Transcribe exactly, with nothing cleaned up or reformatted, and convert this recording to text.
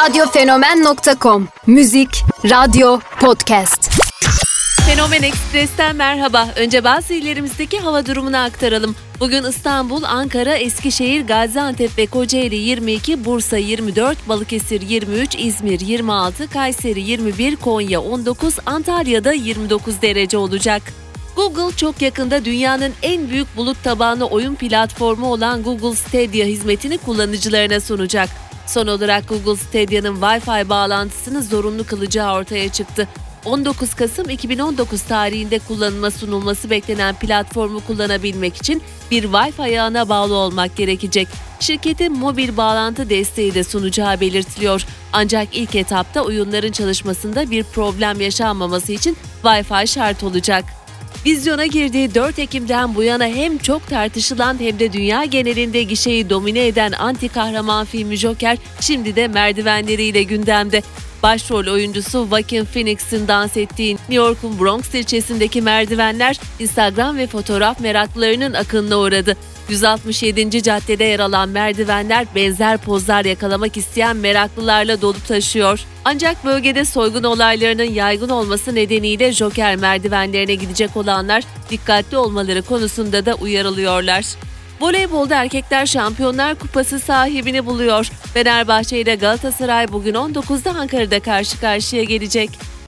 radyofenomen nokta com. Müzik, radyo, podcast. Fenomen Ekspres'ten merhaba. Önce bazı illerimizdeki hava durumunu aktaralım. Bugün İstanbul, Ankara, Eskişehir, Gaziantep ve Kocaeli yirmi iki, Bursa yirmi dört, Balıkesir yirmi üç, İzmir yirmi altı, Kayseri yirmi bir, Konya on dokuz, Antalya'da yirmi dokuz derece olacak. Google çok yakında dünyanın en büyük bulut tabanlı oyun platformu olan Google Stadia hizmetini kullanıcılarına sunacak. Son olarak Google Stadia'nın Wi-Fi bağlantısını zorunlu kılacağı ortaya çıktı. on dokuz Kasım iki bin on dokuz tarihinde kullanıma sunulması beklenen platformu kullanabilmek için bir Wi-Fi ağına bağlı olmak gerekecek. Şirketin mobil bağlantı desteği de sunacağı belirtiliyor. Ancak ilk etapta oyunların çalışmasında bir problem yaşanmaması için Wi-Fi şart olacak. Vizyona girdiği dört Ekim'den bu yana hem çok tartışılan hem de dünya genelinde gişeyi domine eden anti kahraman filmi Joker şimdi de merdivenleriyle gündemde. Başrol oyuncusu Joaquin Phoenix'in dans ettiği New York'un Bronx ilçesindeki merdivenler Instagram ve fotoğraf meraklılarının akınına uğradı. yüz altmış yedinci caddede yer alan merdivenler benzer pozlar yakalamak isteyen meraklılarla dolup taşıyor. Ancak bölgede soygun olaylarının yaygın olması nedeniyle Joker merdivenlerine gidecek olanlar dikkatli olmaları konusunda da uyarılıyorlar. Voleybolda erkekler Şampiyonlar Kupası sahibini buluyor. Fenerbahçe ile Galatasaray bugün on dokuzda Ankara'da karşı karşıya gelecek.